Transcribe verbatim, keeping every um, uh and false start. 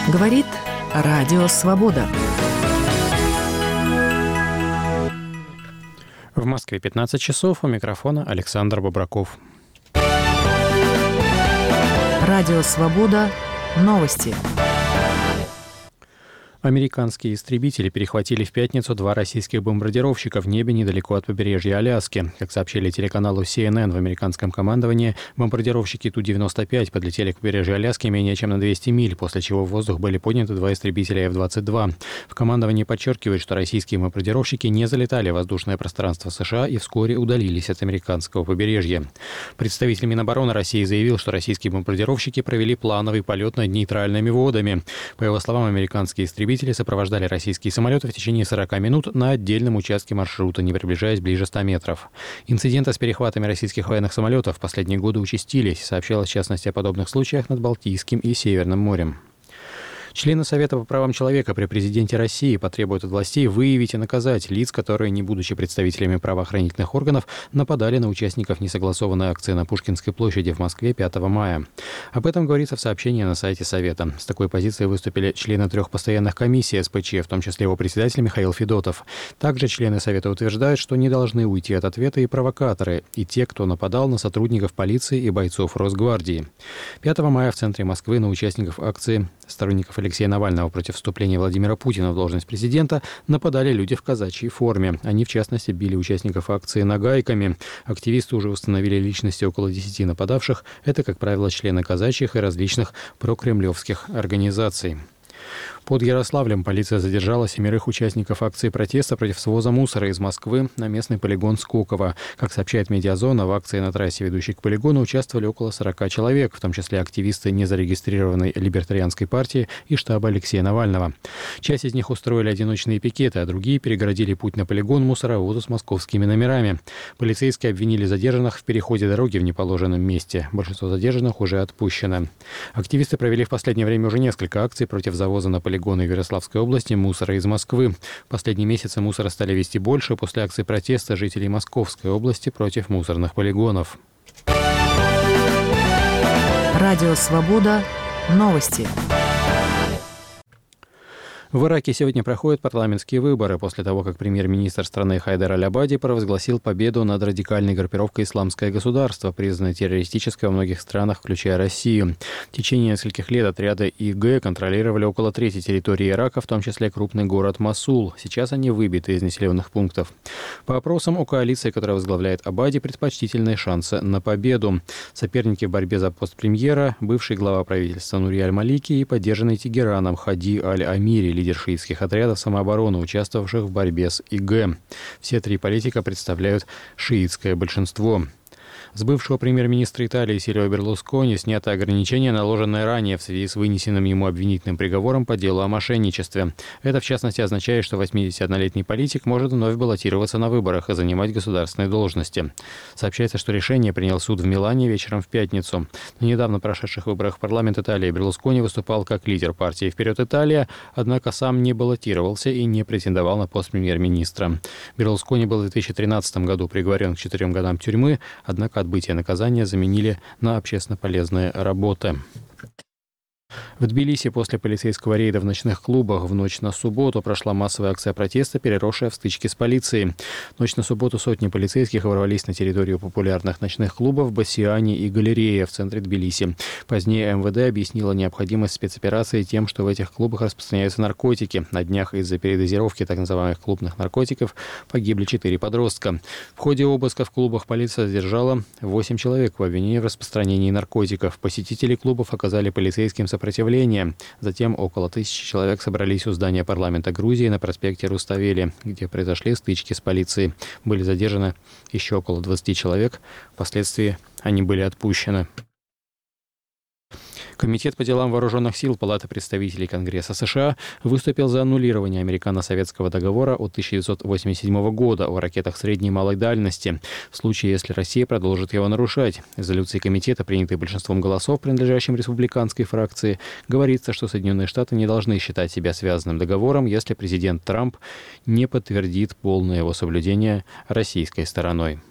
Говорит Радио Свобода. В Москве пятнадцать часов. У микрофона Александр Бобраков. Радио Свобода. Новости. Американские истребители перехватили в пятницу два российских бомбардировщика в небе недалеко от побережья Аляски. Как сообщили телеканалу си эн эн в американском командовании, бомбардировщики Ту девяносто пять подлетели к побережью Аляски менее чем на двести миль, после чего в воздух были подняты два истребителя эф двадцать два. В командовании подчеркивают, что российские бомбардировщики не залетали в воздушное пространство США и вскоре удалились от американского побережья. Представитель Минобороны России заявил, что российские бомбардировщики провели плановый полет над нейтральными водами. По его словам, американские истребители Истребители сопровождали российские самолеты в течение сорока минут на отдельном участке маршрута, не приближаясь ближе ста метров. Инциденты с перехватами российских военных самолетов в последние годы участились. Сообщалось в частности о подобных случаях над Балтийским и Северным морем. Члены Совета по правам человека при президенте России потребуют от властей выявить и наказать лиц, которые, не будучи представителями правоохранительных органов, нападали на участников несогласованной акции на Пушкинской площади в Москве пятого мая. Об этом говорится в сообщении на сайте Совета. С такой позицией выступили члены трех постоянных комиссий эс пэ че, в том числе его председатель Михаил Федотов. Также члены Совета утверждают, что не должны уйти от ответа и провокаторы, и те, кто нападал на сотрудников полиции и бойцов Росгвардии. пятого мая в центре Москвы на участников акции сторонников Алексея Навального против вступления Владимира Путина в должность президента нападали люди в казачьей форме. Они, в частности, били участников акции нагайками. Активисты уже установили личности около десяти нападавших. Это, как правило, члены казачьих и различных прокремлевских организаций. Под Ярославлем полиция задержала семерых участников акции протеста против своза мусора из Москвы на местный полигон Скоково. Как сообщает Медиазона, в акции на трассе, ведущей к полигону, участвовали около сорока человек, в том числе активисты незарегистрированной либертарианской партии и штаба Алексея Навального. Часть из них устроили одиночные пикеты, а другие перегородили путь на полигон мусоровозу с московскими номерами. Полицейские обвинили задержанных в переходе дороги в неположенном месте. Большинство задержанных уже отпущено. Активисты провели в последнее время уже несколько акций против завоза на полигон в Ярославской области мусора из Москвы. В последние месяцы мусора стали везти больше после акций протеста жителей Московской области против мусорных полигонов. Радио Свобода. Новости. В Ираке сегодня проходят парламентские выборы после того, как премьер-министр страны Хайдар аль-Абади провозгласил победу над радикальной группировкой «Исламское государство», признанной террористической во многих странах, включая Россию. В течение нескольких лет отряды и гэ контролировали около трети территории Ирака, в том числе крупный город Мосул. Сейчас они выбиты из населенных пунктов. По опросам, у коалиции, которая возглавляет Абади, предпочтительные шансы на победу. Соперники в борьбе за пост премьера – бывший глава правительства Нури аль-Малики и поддержанный Тегераном Хади аль-Амири, лидер шиитских отрядов самообороны, участвовавших в борьбе с и гэ. Все три политика представляют шиитское большинство. С бывшего премьер-министра Италии Сильвио Берлускони снято ограничение, наложенное ранее в связи с вынесенным ему обвинительным приговором по делу о мошенничестве. Это, в частности, означает, что восьмидесятиоднолетний политик может вновь баллотироваться на выборах и занимать государственные должности. Сообщается, что решение принял суд в Милане вечером в пятницу. На недавно прошедших выборах в парламент Италии Берлускони выступал как лидер партии «Вперед, Италия», однако сам не баллотировался и не претендовал на пост премьер-министра. Берлускони был в две тысячи тринадцатом году приговорен к четырем годам тюрьмы, однако отбытие наказания заменили на общественно полезные работы. В Тбилиси после полицейского рейда в ночных клубах в ночь на субботу прошла массовая акция протеста, переросшая в стычки с полицией. В ночь на субботу сотни полицейских ворвались на территорию популярных ночных клубов «Бассиани» и «Галерея» в центре Тбилиси. Позднее эм вэ дэ объяснила необходимость спецоперации тем, что в этих клубах распространяются наркотики. На днях из-за передозировки так называемых клубных наркотиков погибли четыре подростка. В ходе обыска в клубах полиция задержала восемь человек по обвинению в распространении наркотиков. Посетители клубов оказали полицейским сопротивление. Затем около тысячи человек собрались у здания парламента Грузии на проспекте Руставели, где произошли стычки с полицией. Были задержаны еще около двадцати человек. Впоследствии они были отпущены. Комитет по делам вооруженных сил Палаты представителей Конгресса США выступил за аннулирование американо-советского договора от тысяча девятьсот восемьдесят седьмого года о ракетах средней и малой дальности, в случае, если Россия продолжит его нарушать. В резолюции комитета, принятой большинством голосов, принадлежащим республиканской фракции, говорится, что Соединенные Штаты не должны считать себя связанным договором, если президент Трамп не подтвердит полное его соблюдение российской стороной.